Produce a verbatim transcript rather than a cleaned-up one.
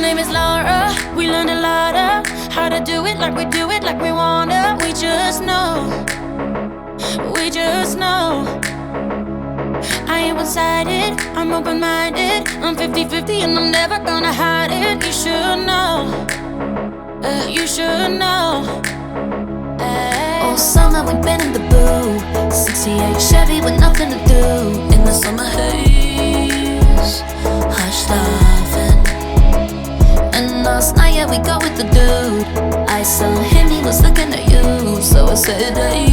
name is Laura. We learned a lot of how to do it like we do it, like we wanna. We just know, we just know. I ain't one-sided, I'm open-minded. I'm fifty fifty and I'm never gonna hide it. You should know, uh, you should know. Ay. All summer we've been in the booth. sixty-eight Chevy with nothing to do. In the summer haze, hush laughing. And last night, yeah, we got with the dude. I saw him, he was looking at you. So I said, hey,